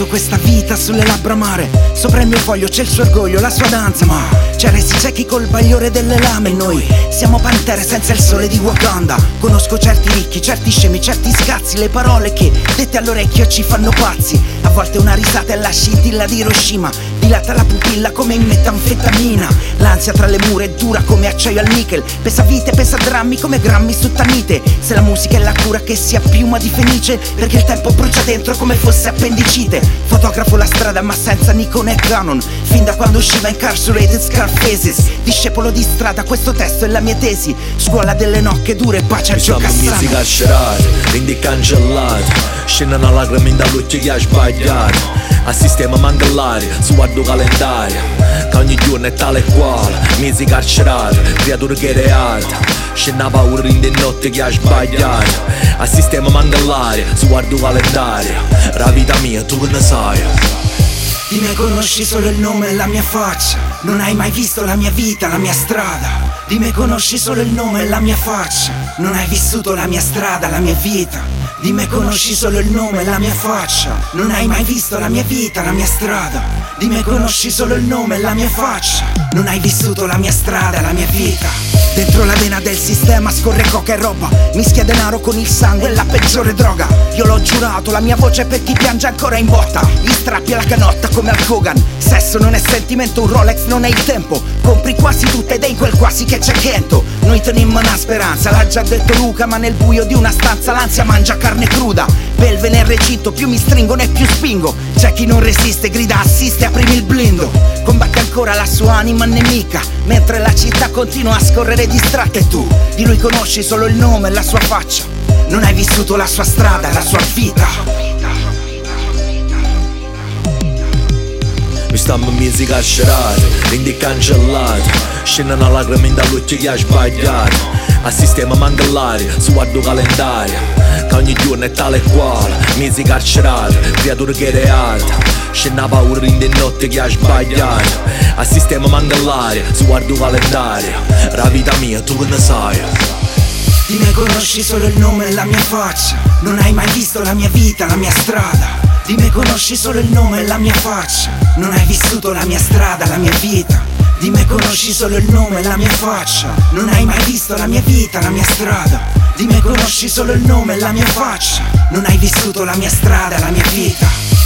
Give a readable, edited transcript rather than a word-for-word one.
portato questa vita sulle labbra amare. Sopra il mio foglio c'è il suo orgoglio, la sua danza, ma c'è resi ciechi col bagliore delle lame. Noi siamo pantere senza il sole di Wakanda. Conosco certi ricchi, certi scemi, certi scazzi. Le parole che dette all'orecchio ci fanno pazzi. A volte una risata è la scintilla di Hiroshima, dilata la pupilla come in metanfetamina. L'ansia tra le mura è dura come acciaio al nickel, pesa vite, pesa drammi come grammi su tannite. Se la musica è la cura che si appiuma di fenice, perché il tempo brucia dentro come fosse appendicite. Fotografo la strada ma senza Nikon e Canon, fin da quando usciva Incarcerated Scarfaces. Discepolo di strada, questo testo è la mia tesi. Scuola delle nocche dure, bacia al giocassano. Musica carcerata, quindi cancellata. Scendono lacrime dall'occhio che ha sbagliato. Al sistema manca l'aria, su guardo calendario, che ogni giorno è tale e quale. Mesi carcerati, creatura che è reata. Scena paura in notte che ha sbagliato. Al sistema manca l'aria, su guardo calendario. La vita mia, tu che ne sai? Di me conosci solo il nome e la mia faccia. Non hai mai visto la mia vita, la mia strada. Di me conosci solo il nome e la mia faccia. Non hai vissuto la mia strada, la mia vita. Di me conosci solo il nome e la mia faccia. Non hai mai visto la mia vita, la mia strada. Di me conosci solo il nome e la mia faccia. Non hai vissuto la mia strada, la mia vita. Dentro la vena del sistema scorre coca e roba. Mischia denaro con il sangue è la peggiore droga. Io l'ho giurato, la mia voce per chi piange ancora in botta. Gli strappi alla canotta come al Kogan. Sesso non è sentimento, un Rolex non è il tempo. Compri quasi tutto ed è in quel quasi che c'è Kento. Noi teniamo una speranza, l'ha già detto Luca, ma nel buio di una stanza l'ansia mangia carne cruda. Belve nel recinto, più mi stringono e più spingo. C'è chi non resiste, grida assiste, aprimi il blindo. Combatte ancora la sua anima nemica, mentre la città continua a scorrere distratta. E tu, di lui conosci solo il nome e la sua faccia. Non hai vissuto la sua strada, la sua vita. Mi stiamo mesi carcerati, quindi cancellati. Scendono lacrime dall'occhio che ha sbagliato. Al sistema manca l'aria, su guardo calendario, che ogni giorno è tale e quale. Mesi carcerati, creatura che è reata. Scena paura in notte che ha sbagliato. Al sistema manca l'aria, su guardo calendario. La vita mia, tu che ne sai? Di me conosci solo il nome e la mia faccia. Non hai mai visto la mia vita, la mia strada. Di me conosci solo il nome e la mia faccia. Non hai vissuto la mia strada, la mia vita. Di me conosci solo il nome e la mia faccia. Non hai mai visto la mia vita, la mia strada. Di me conosci solo il nome e la mia faccia. Non hai vissuto la mia strada, la mia vita.